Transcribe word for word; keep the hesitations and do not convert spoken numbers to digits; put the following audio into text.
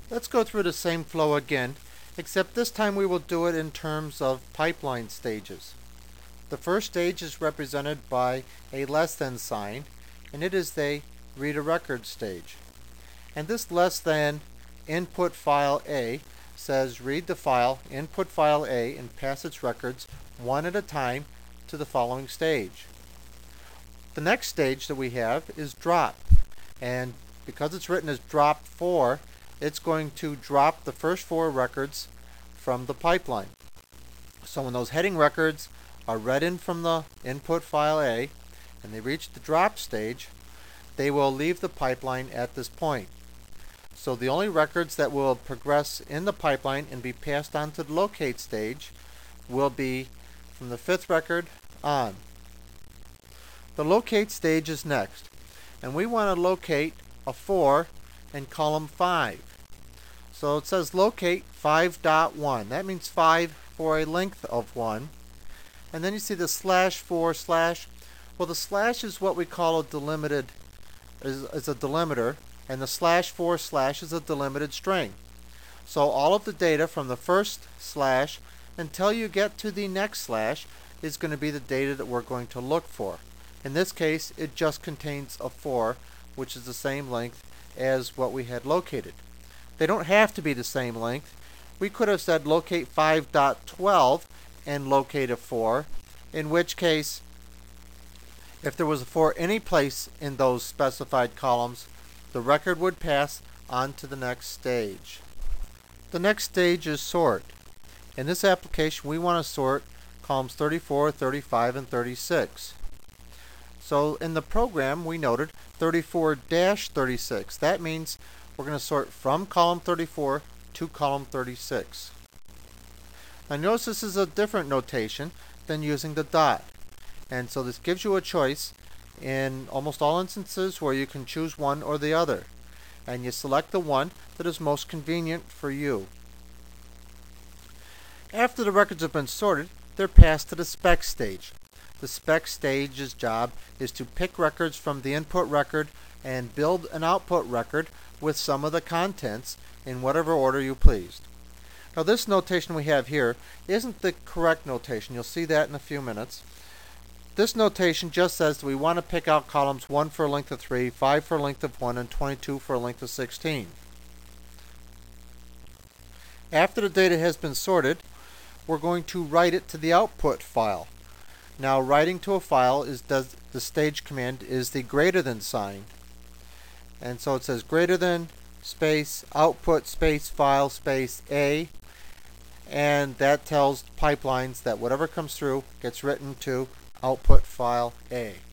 Let's go through the same flow again, except this time we will do it in terms of pipeline stages. The first stage is represented by a less than sign, and it is the read a record stage. And this less than input file A says read the file input file A and pass its records one at a time to the following stage. The next stage that we have is drop, and because it's written as drop four, it's going to drop the first four records from the pipeline. So when those heading records are read in from the input file A and they reach the drop stage, they will leave the pipeline at this point. So the only records that will progress in the pipeline and be passed on to the locate stage will be from the fifth record on. The locate stage is next, and we want to locate a four in column five. So it says locate five dot one. That means five for a length of one. And then you see the slash four slash. Well, the slash is what we call a delimited, is, is a delimiter, and the slash four slash is a delimited string. So all of the data from the first slash until you get to the next slash is going to be the data that we're going to look for. In this case, it just contains a four, which is the same length as what we had located. They don't have to be the same length. We could have said locate five dot twelve and locate a four, in which case, if there was a four any place in those specified columns, the record would pass on to the next stage. The next stage is sort. In this application, we want to sort columns thirty-four, thirty-five, and thirty-six. So in the program, we noted thirty-four dash thirty-six. That means we're going to sort from column thirty-four to column thirty-six. Now notice this is a different notation than using the dot. And so this gives you a choice in almost all instances where you can choose one or the other. And you select the one that is most convenient for you. After the records have been sorted, they're passed to the spec stage. The spec stage's job is to pick records from the input record and build an output record with some of the contents in whatever order you pleased. Now this notation we have here isn't the correct notation. You'll see that in a few minutes. This notation just says that we want to pick out columns one for a length of three, five for a length of one, and twenty-two for a length of sixteen. After the data has been sorted, we're going to write it to the output file. Now writing to a file is does the stage command is the greater than sign. And so it says greater than space output space file space A, and that tells pipelines that whatever comes through gets written to output file A.